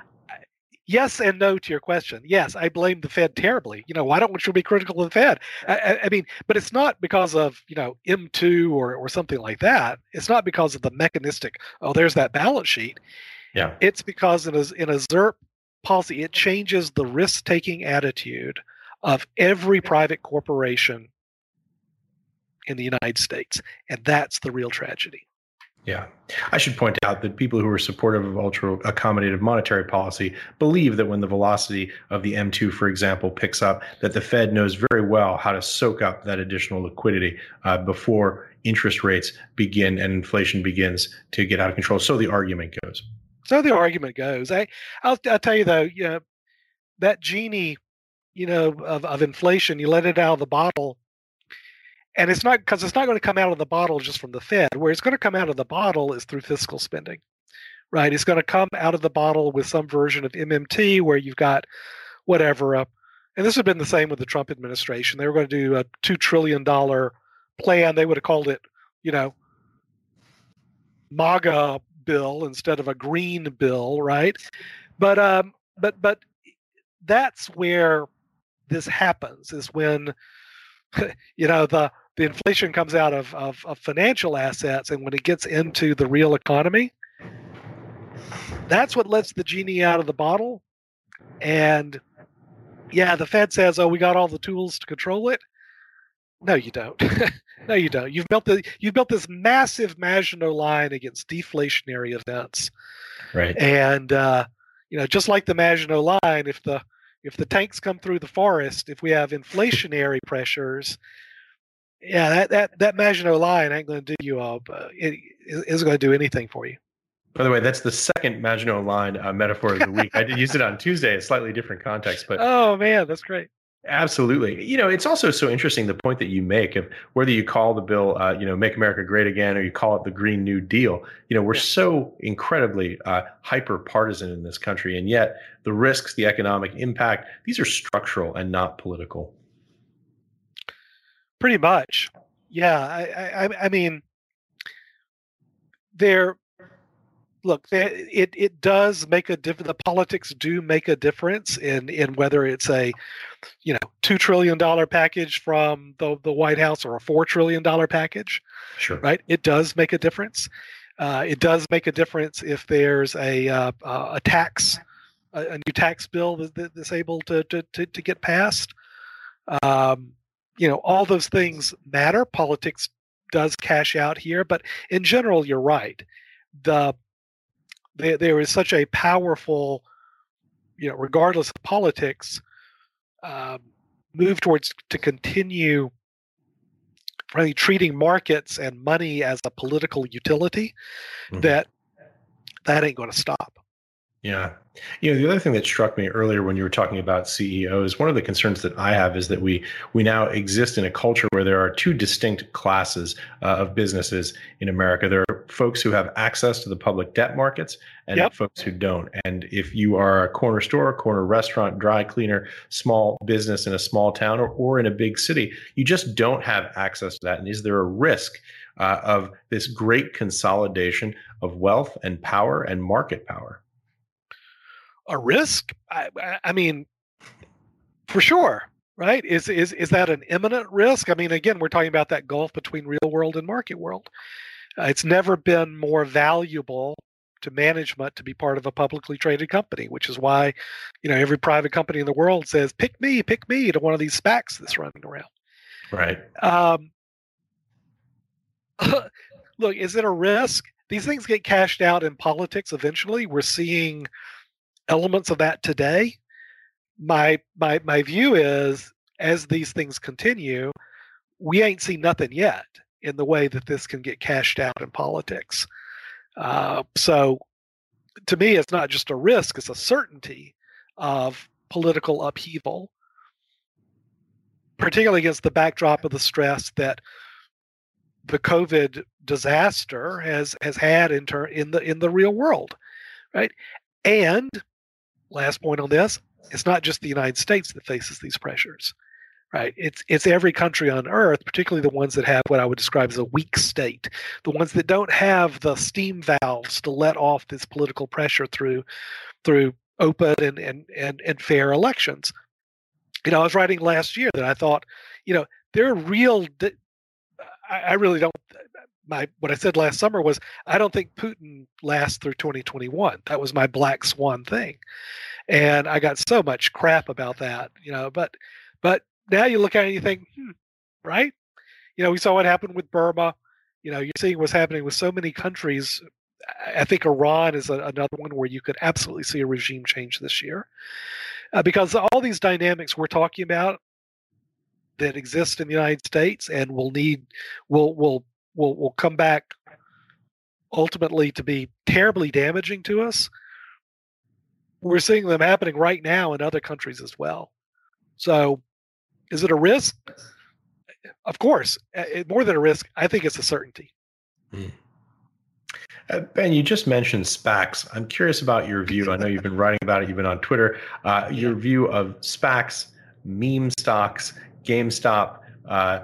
yes and no to your question. Yes, I blame the Fed terribly. You know, why don't we be critical of the Fed? I, I mean, but it's not because of, you know, M two or or something like that. It's not because of the mechanistic, oh, there's that balance sheet. Yeah. It's because in a in a ZIRP policy, it changes the risk-taking attitude of every private corporation in the United States. And that's the real tragedy. Yeah. I should point out that people who are supportive of ultra accommodative monetary policy believe that when the velocity of the M two, for example, picks up, that the Fed knows very well how to soak up that additional liquidity uh, before interest rates begin and inflation begins to get out of control. So the argument goes. So the argument goes. I, I'll, I'll tell you, though, you know, that genie, you know, of, of inflation, you let it out of the bottle. And it's not because it's not going to come out of the bottle just from the Fed. Where it's going to come out of the bottle is through fiscal spending, right? It's going to come out of the bottle with some version of M M T where you've got whatever. Uh, and this has been the same with the Trump administration. They were going to do a two trillion dollars plan. They would have called it, you know, MAGA bill instead of a green bill, right? But um, but but that's where this happens is when, you know, the the inflation comes out of, of, of financial assets, and when it gets into the real economy, that's what lets the genie out of the bottle. And yeah, the Fed says, oh, we got all the tools to control it. No, you don't. No, you don't. You've built the you've built this massive Maginot Line against deflationary events. Right. And uh, you know, just like the Maginot Line, if the if the tanks come through the forest, if we have inflationary pressures, yeah, that that, that Maginot Line ain't going to do you up. Uh, it isn't going to do anything for you. By the way, that's the second Maginot Line uh, metaphor of the week. I did use it on Tuesday, a slightly different context, but oh man, that's great. Absolutely. You know, it's also so interesting, the point that you make of whether you call the bill, uh, you know, Make America Great Again, or you call it the Green New Deal. You know, we're yeah. so incredibly uh, hyper partisan in this country. And yet the risks, the economic impact, these are structural and not political. Pretty much. Yeah. I, I, I mean, they're, look, it, it does make a difference. The politics do make a difference in, in whether it's a, you know, two trillion dollars package from the, the White House or a four trillion dollars package. Sure. Right. It does make a difference. Uh, it does make a difference if there's a, uh, a tax, a, a new tax bill that, that's able to, to, to, to get passed. Um, you know, all those things matter. Politics does cash out here, but in general, you're right. The, There, there is such a powerful, you know, regardless of politics, um, move towards to continue really treating markets and money as a political utility mm-hmm. that that ain't going to stop. Yeah. You know, the other thing that struck me earlier when you were talking about C E Os, one of the concerns that I have is that we we now exist in a culture where there are two distinct classes uh, of businesses in America. There are folks who have access to the public debt markets and yep. folks who don't. And if you are a corner store, corner restaurant, dry cleaner, small business in a small town or, or in a big city, you just don't have access to that. And is there a risk uh, of this great consolidation of wealth and power and market power? A risk? I, I mean, for sure, right? Is is is that an imminent risk? I mean, again, we're talking about that gulf between real world and market world. Uh, it's never been more valuable to management to be part of a publicly traded company, which is why, you know, every private company in the world says, "Pick me, pick me" to one of these SPACs that's running around. Right. Um, look, is it a risk? These things get cashed out in politics eventually. We're seeing elements of that today. My my my view is, as these things continue, we ain't seen nothing yet in the way that this can get cashed out in politics. Uh, so, to me, it's not just a risk; it's a certainty of political upheaval, particularly against the backdrop of the stress that the COVID disaster has has had in ter- in the in the real world, right? And last point on this, it's not just the United States that faces these pressures, right? It's it's every country on earth, particularly the ones that have what I would describe as a weak state, the ones that don't have the steam valves to let off this political pressure through through open and and and, and fair elections. You know, I was writing last year that I thought, you know, there are real. I, I really don't. My what I said last summer was I don't think Putin lasts through twenty twenty-one. That was my black swan thing, and I got so much crap about that, you know. But but now you look at it and you think, hmm, right? You know, we saw what happened with Burma. You know, you're seeing what's happening with so many countries. I think Iran is a, another one where you could absolutely see a regime change this year, uh, because all these dynamics we're talking about that exist in the United States and will need will will. will will come back ultimately to be terribly damaging to us. We're seeing them happening right now in other countries as well. So is it a risk? Of course. It, more than a risk, I think it's a certainty. Hmm. Uh, Ben, you just mentioned SPACs. I'm curious about your view. I know you've been writing about it. You've been on Twitter. Uh, your view of SPACs, meme stocks, GameStop, uh,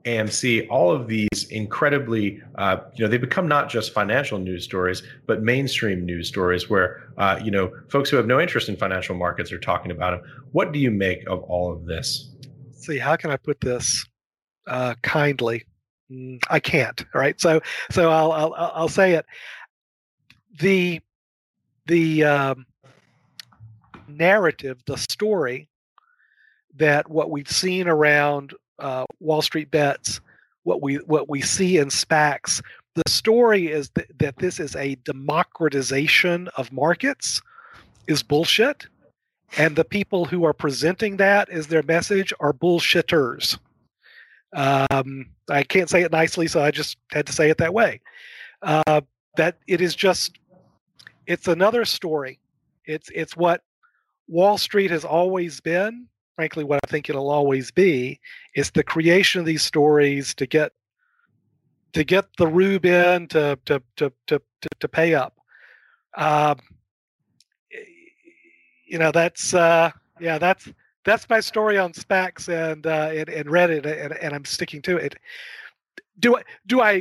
A M C, all of these incredibly, uh, you know, they become not just financial news stories, but mainstream news stories where, uh, you know, folks who have no interest in financial markets are talking about them. What do you make of all of this? Let's see, how can I put this uh, kindly? Mm, I can't. All right, so so I'll I'll I'll say it. The the um, narrative, the story that what we've seen around uh, Wall Street bets, what we what we see in SPACs, the story is th- that this is a democratization of markets is bullshit, and the people who are presenting that as their message are bullshitters. Um, I can't say it nicely, so I just had to say it that way. Uh, that it is just, it's another story. It's it's what Wall Street has always been. Frankly, what I think it'll always be is the creation of these stories to get to get the rube in to to to to to, to pay up. Um, you know, that's uh, yeah, that's that's my story on SPACs and uh, and, and Reddit, and, and I'm sticking to it. Do I do I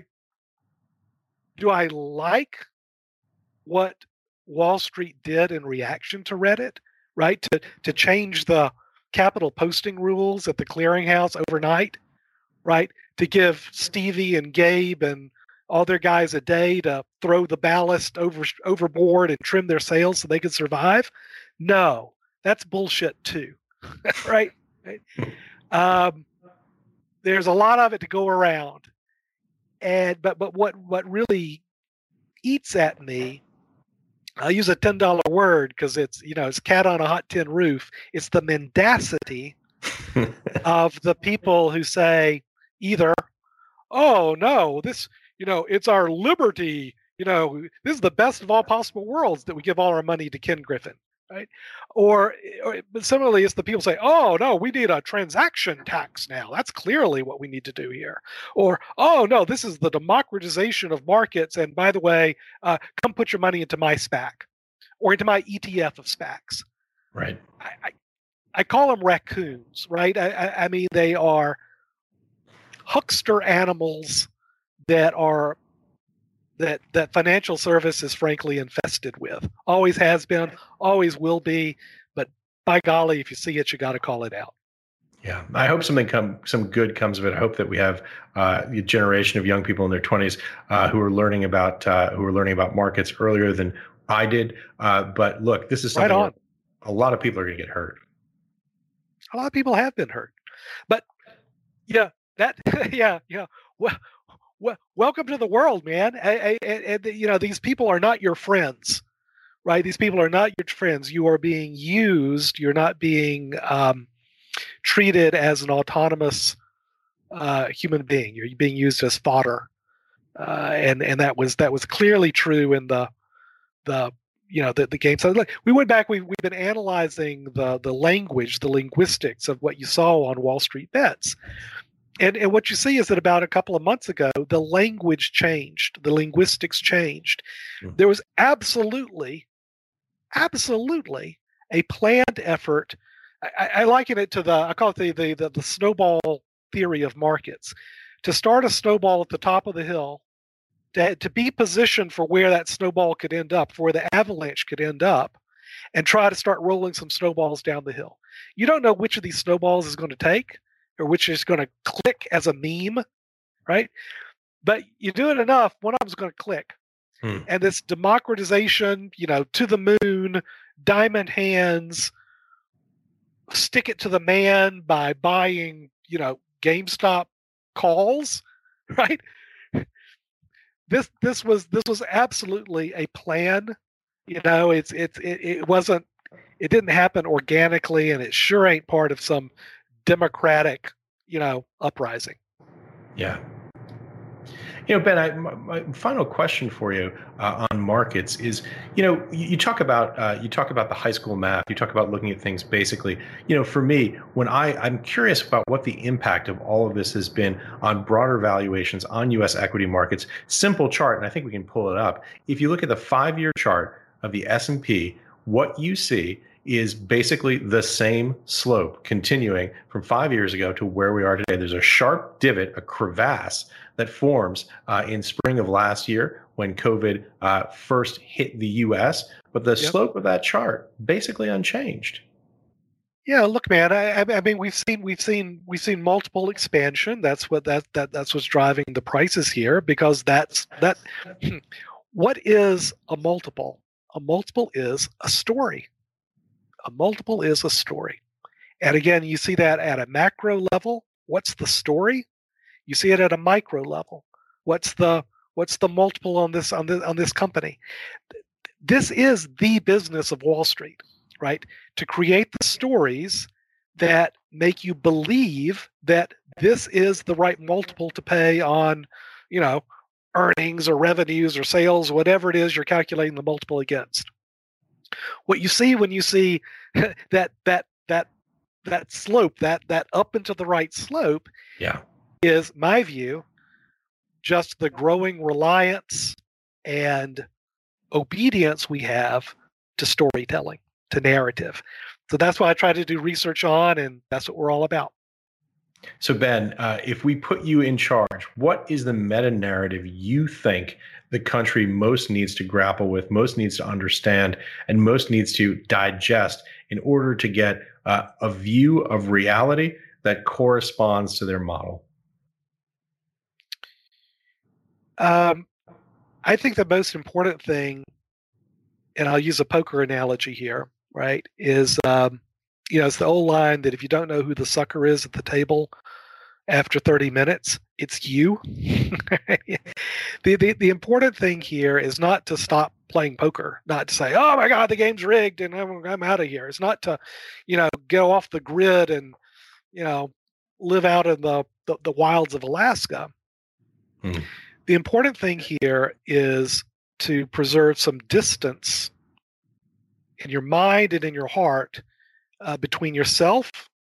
do I like what Wall Street did in reaction to Reddit? Right, to to change the capital posting rules at the clearinghouse overnight, right? To give Stevie and Gabe and all their guys a day to throw the ballast over overboard and trim their sails so they could survive. No, that's bullshit too, right? Um, there's a lot of it to go around, and but but what what really eats at me, I'll use a ten dollar word because it's, you know, it's cat on a hot tin roof. It's the mendacity of the people who say either, oh, no, this, you know, it's our liberty. You know, this is the best of all possible worlds that we give all our money to Ken Griffin, right? Or, or similarly, it's the people say, oh, no, we need a transaction tax now. That's clearly what we need to do here. Or, oh, no, this is the democratization of markets. And by the way, uh, come put your money into my SPAC or into my E T F of SPACs. Right. I, I, I call them raccoons, right? I, I, I mean, they are huckster animals that are that that financial service is frankly infested with. Always has been, always will be. But by golly, if you see it, you got to call it out. Yeah, I hope something come some good comes of it. I hope that we have uh, a generation of young people in their twenties uh, who are learning about uh, who are learning about markets earlier than I did. Uh, but look, this is something right on. Where a lot of people are going to get hurt. A lot of people have been hurt, but yeah, that yeah yeah. Well, well, welcome to the world, man. And, and, you know, these people are not your friends, right? These people are not your friends. You are being used. You're not being um, treated as an autonomous uh, human being. You're being used as fodder, uh, and and that was that was clearly true in the the you know the the game. So look, we went back. We we've been analyzing the the language, the linguistics of what you saw on Wall Street Bets. And and what you see is that about a couple of months ago, the language changed, the linguistics changed. Mm-hmm. There was absolutely, absolutely a planned effort. I, I liken it to the, I call it the, the the the snowball theory of markets. To start a snowball at the top of the hill, to, to be positioned for where that snowball could end up, for where the avalanche could end up, and try to start rolling some snowballs down the hill. You don't know which of these snowballs is going to take, or which is going to click as a meme, right? But you do it enough, one of them is going to click. Hmm. And this democratization, you know, to the moon, diamond hands, stick it to the man by buying, you know, GameStop calls, right? This this was this was absolutely a plan. You know, it's it's it, it wasn't it didn't happen organically, and it sure ain't part of some democratic, you know, uprising. Yeah. You know, Ben, I, my, my final question for you uh, on markets is, you know, you, you talk about uh, you talk about the high school math. You talk about looking at things basically. You know, for me, when I I'm curious about what the impact of all of this has been on broader valuations on U S equity markets. Simple chart, and I think we can pull it up. If you look at the five-year chart of the S and P, what you see is basically the same slope continuing from five years ago to where we are today. There's a sharp divot, a crevasse that forms uh, in spring of last year when COVID uh, first hit the U S, but the yep. slope of that chart basically unchanged. Yeah, look, man. I, I mean, we've seen we've seen we've seen multiple expansion. That's what that that that's what's driving the prices here, because that's that. What is a multiple? A multiple is a story. A multiple is a story. And again, you see that at a macro level. What's the story? You see it at a micro level. What's the what's the multiple on this on this on this company? This is the business of Wall Street, right? To create the stories that make you believe that this is the right multiple to pay on, you know, earnings or revenues or sales, whatever it is you're calculating the multiple against. What you see when you see that that that that slope, that that up and to the right slope, yeah, is my view, just the growing reliance and obedience we have to storytelling, to narrative. So that's what I try to do research on, and that's what we're all about. So Ben, uh, if we put you in charge, what is the meta narrative you think the country most needs to grapple with, most needs to understand, and most needs to digest in order to get uh, a view of reality that corresponds to their model? Um, I think the most important thing, and I'll use a poker analogy here, right, is, um, you know, it's the old line that if you don't know who the sucker is at the table after thirty minutes, it's you. the, the the important thing here is not to stop playing poker, not to say, oh my God, the game's rigged and I'm, I'm out of here. It's not to, you know, go off the grid and, you know, live out in the, the, the wilds of Alaska. Hmm. The important thing here is to preserve some distance in your mind and in your heart uh, between yourself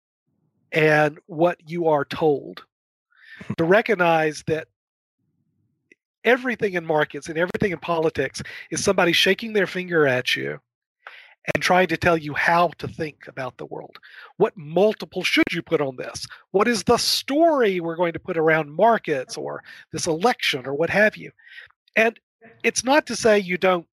and what you are told. To recognize that everything in markets and everything in politics is somebody shaking their finger at you and trying to tell you how to think about the world. What multiple should you put on this? What is the story we're going to put around markets or this election or what have you? And it's not to say you don't,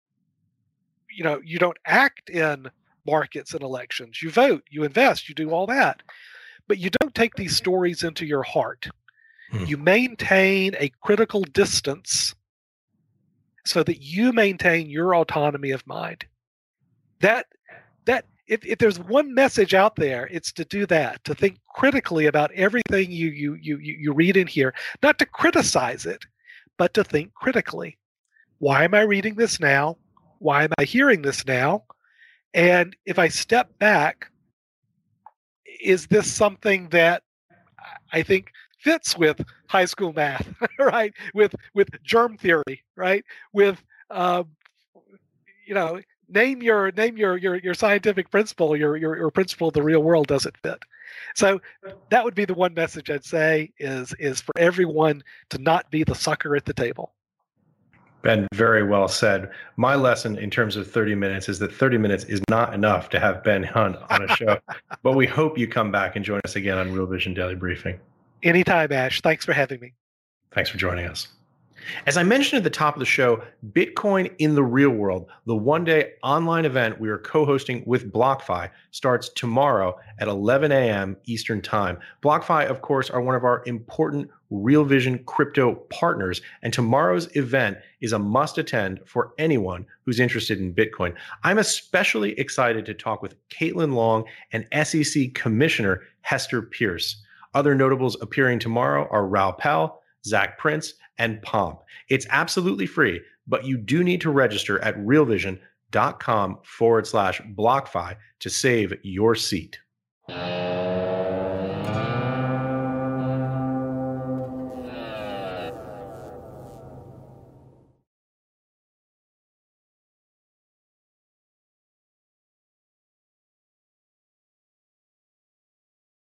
you know, you don't act in markets and elections. You vote, you invest, you do all that. But you don't take these stories into your heart. Hmm. You maintain a critical distance so that you maintain your autonomy of mind. That that if, if there's one message out there, it's to do that, to think critically about everything you you you you read in here, not to criticize it, but to think critically. Why am I reading this now? Why am I hearing this now? And if I step back, is this something that I think fits with high school math, right? With with germ theory, right? With uh, you know, name your name your your your scientific principle, your your your principle of the real world doesn't fit. So that would be the one message I'd say is is for everyone to not be the sucker at the table. Ben, very well said. My lesson in terms of thirty minutes is that thirty minutes is not enough to have Ben Hunt on a show. But we hope you come back and join us again on Real Vision Daily Briefing. Anytime, Ash. Thanks for having me. Thanks for joining us. As I mentioned at the top of the show, Bitcoin in the Real World, the one-day online event we are co-hosting with BlockFi, starts tomorrow at eleven a.m. Eastern Time. BlockFi, of course, are one of our important Real Vision crypto partners, and tomorrow's event is a must-attend for anyone who's interested in Bitcoin. I'm especially excited to talk with Caitlin Long and S E C Commissioner Hester Peirce. Other notables appearing tomorrow are Raoul Pal, Zach Prince, and Pomp. It's absolutely free, but you do need to register at realvision.com forward slash BlockFi to save your seat.